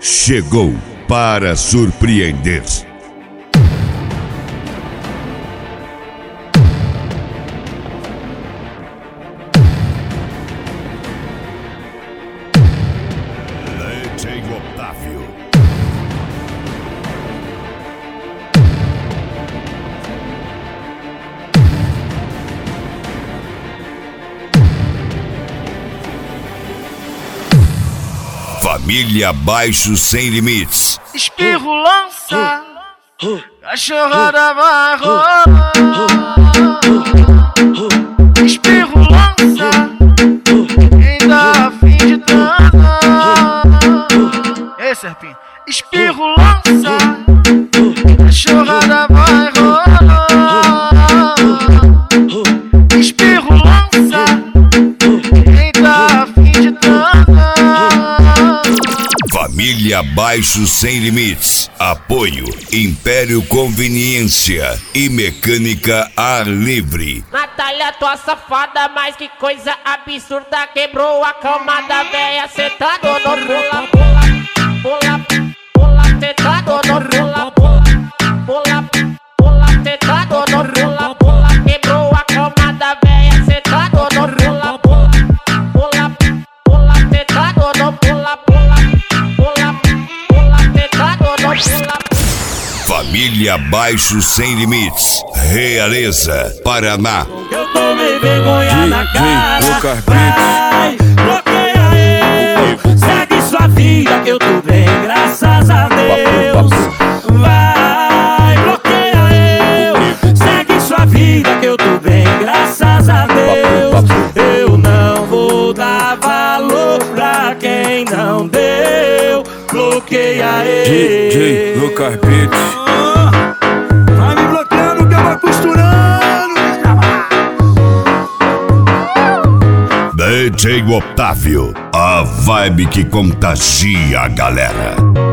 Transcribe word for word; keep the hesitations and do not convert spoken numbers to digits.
chegou para surpreender. D J Otávio. Família Baixo Sem Limites. Espirro lança, cachorrada vai rolar. Espirro lança, quem dá a fim de dançar. Ei, Serpinho. Espirro lança, cachorrada vai rolar. Espirro lança, quem dá a fim de dançar. Família Baixo Sem Limites. Apoio Império Conveniência e Mecânica Ar Livre. Natália, tua safada, mas que coisa absurda. Quebrou a cama da véia, sentado no pula, pula, pula, pula, sentado no pula, pula, pula, pula, sentado no pula, pula. Quebrou a cama da véia, sentado no pula, pula, pula, pula, sentado no pula, pula, pula, pula, sentado no pula. Família Baixo Sem Limites. Realeza, Paraná. Eu tomei vergonha na cara. Vai, bloqueia eu. Segue sua vida que eu tô bem, graças a Deus. Vai, bloqueia eu. Segue sua vida que eu tô bem, graças a Deus. Eu não vou dar valor pra quem não deu. Bloqueia eu. D J Lucas Beats. Vai me bloqueando que eu vou costurando. D J Otávio, a vibe que contagia a galera.